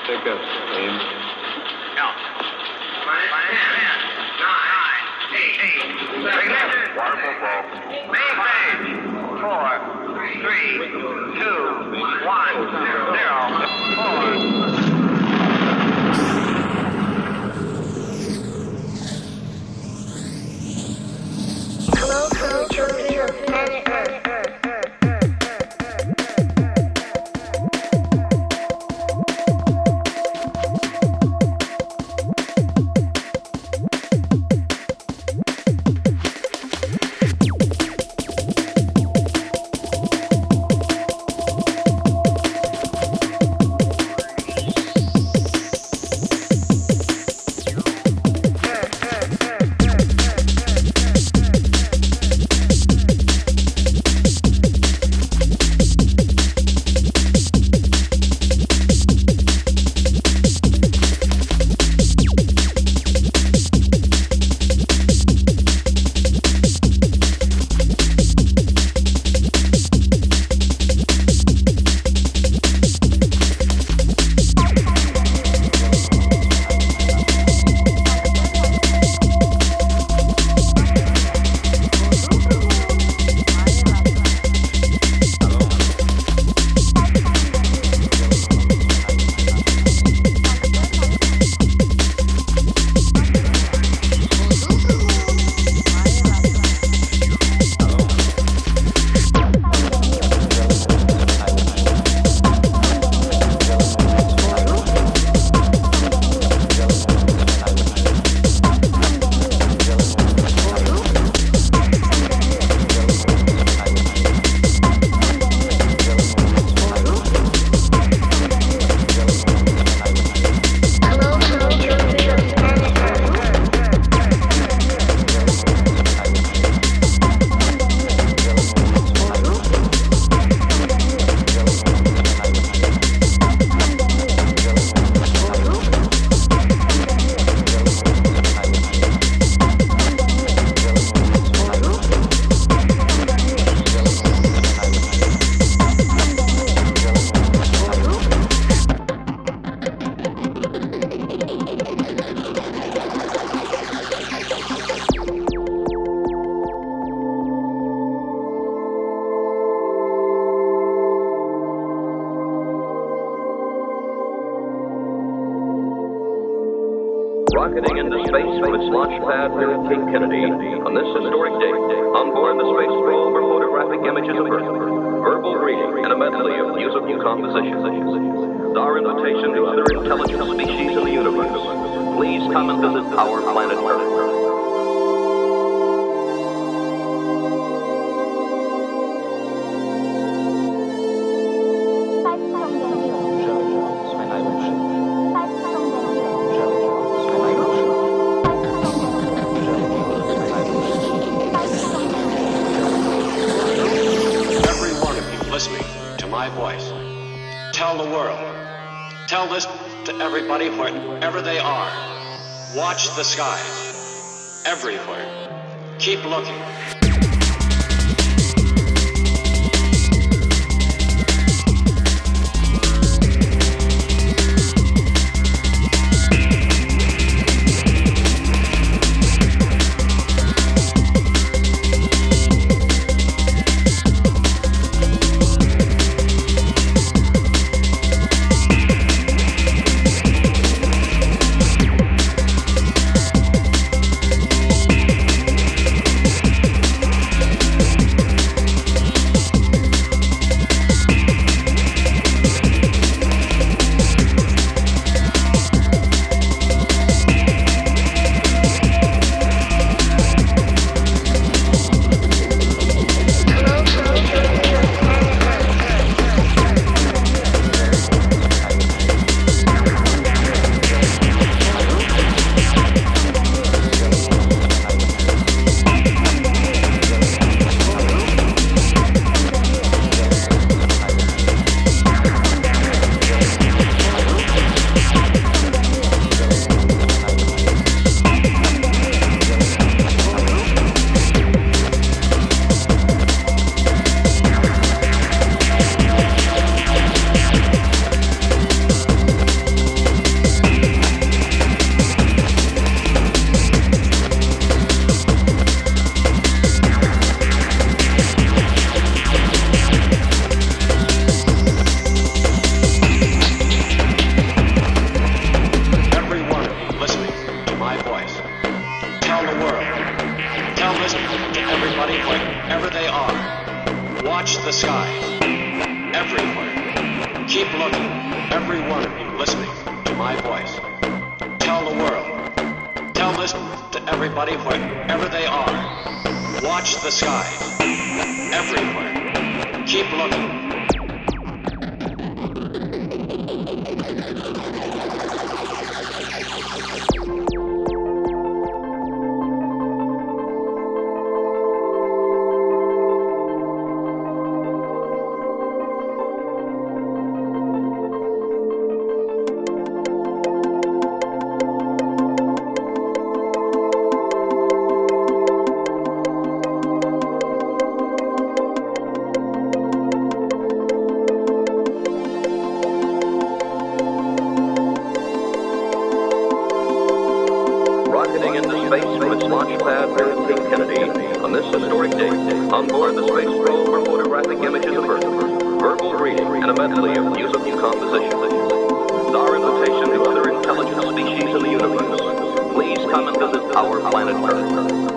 Pick up, Aim. Count. 10, 9, 8, 7. Wonderful ball. Main stage. 4, 3, 2, 1, 0, 4. Hello, fellow children of planet Earth. Rocketing into space from its launch pad near King Kennedy on this historic day. On board the space probe are photographic images of Earth, verbal greeting, and a medley of musical compositions. Our invitation to other intelligent species in the universe. Please come and visit our planet Earth. Tell the world. Tell this to everybody wherever they are. Watch the skies. Everywhere. Keep looking. Keep looking, every one of you listening to my voice. Tell the world. Tell this to everybody wherever they are. Watch the skies. Everywhere. Keep looking. Rocketing into space from its launch pad here at King Kennedy on this historic date, on board the space probe are photographic images of Earth, verbal reading, and a medley of musical compositions. Our invitation to other intelligent species in the universe. Please come and visit our planet Earth.